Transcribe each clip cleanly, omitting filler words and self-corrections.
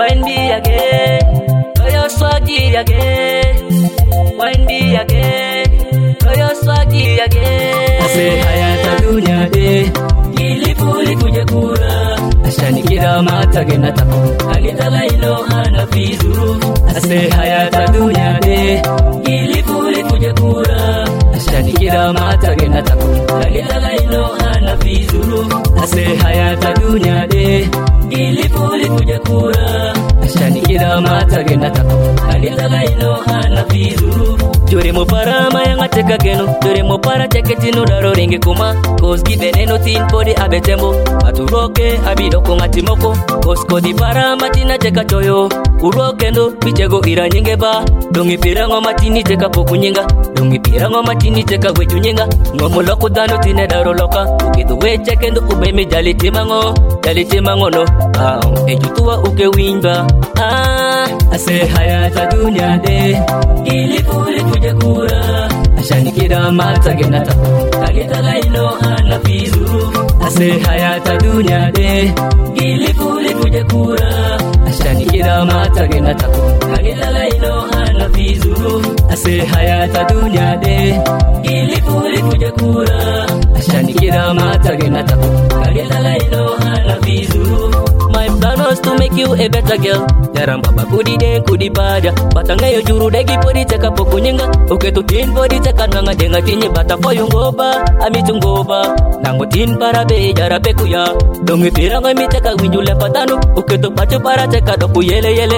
Wine me again, oh your swaggy again. Wine me again, oh your swaggy again. I say hayata dunya de, gilipuli kuja kura. Ashani kira mata gena tapo, alitala ilo hana fizuru. I say hayata dunya de, gilipuli kuja kura. Ashani kira mata gena tapo, alitala ilo hana fizuru. I say hayata dunya de, gilipuli kuja kura. Ashani kira mata gena tapo, alitala ilo hana fizuru. Jure mo para mayanga teka geno, jure mo para teketino daro ringe kuma. Cause giveneno tin podi abetembo, aturoke abidoko ngatimoko. Cause kodi para matina teka choyo, urokendo bichego ira nyingeba. Dongi pirango matini teka poku nyinga, dongi pirango matini teka weju nyinga. Ngomoloko dano tine daro loka, ukitu weche kendo ubeme jali timango no. Ejutua uke winba. I say hayata dunya de, gilipuli kuja kura. Ashani kira mata gena tapo, alitala ilo hana fizuru. I say hayata dunya de, gilipuli kuja kura. Ashani kira mata gena tapo, alitala ilo hana fizuru. I say hayata dunya de, gilipuli kuja kura. Ashani kira mata gena tapo, alitala ilo hana fizuru. My plan was to make you a better girl. Jaram baba kudi den kudi pada, batanga yo juru degi podi teka poku nyinga. Uke tu tin podi teka nanga denga tinye bata foyu ngoba, ami tungoba. Nango tin para be jara peku ya, dongi piranga mi teka winjule patanu. Uke tu pacu para teka doku yele ya.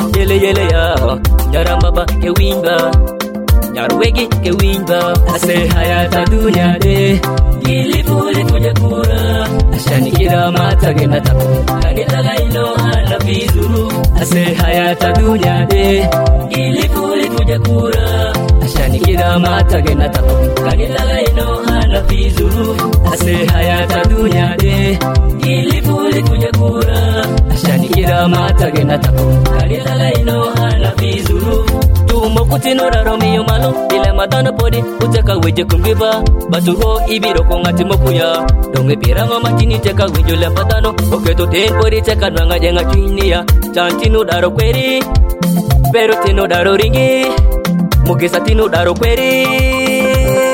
Jaram baba ke winba, jaruwegi ke winba. I say hayata dunya de, gilipuli kuja kura. Ashani kira mata gena tapo, alitala ilo hana fizuru. I say hayata dunya de, gilipuli kuja kura. Ashani kira mata gena tapo, alitala ilo hana fizuru. I say hayata dunya de, gilipuli kuja kura. Ashani kira mata gena tapo, alitala ilo hana fizuru. Tumo kutino raro miyo malo, ile matano podi uteka weje kumbiba. Baturo ibiro kongati mokuya, donge pirango matini teka winjule patano. Oke to ten podi teka nanga jenga chuinia. Chantino daro kweri, pero tino daro ringi, mugesa tino daro kweri.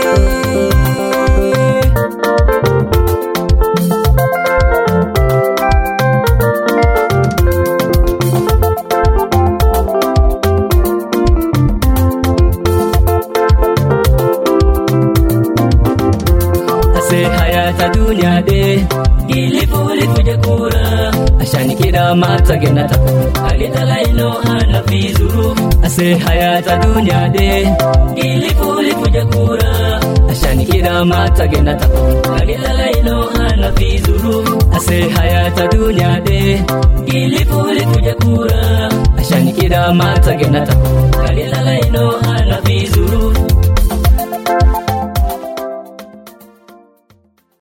Hayata dunya de, gilipuli kuja kura. Ashani kira mata gena tapo, alitala ilo hana fizuru. I say hayata dunya de, gilipuli kuja kura. Ashani kira mata gena tapo, alitala ilo hana fizuru. I say hayata dunya de, gilipuli kuja kura. Ashani kira mata gena tapo, alitala ilo hana fizuru.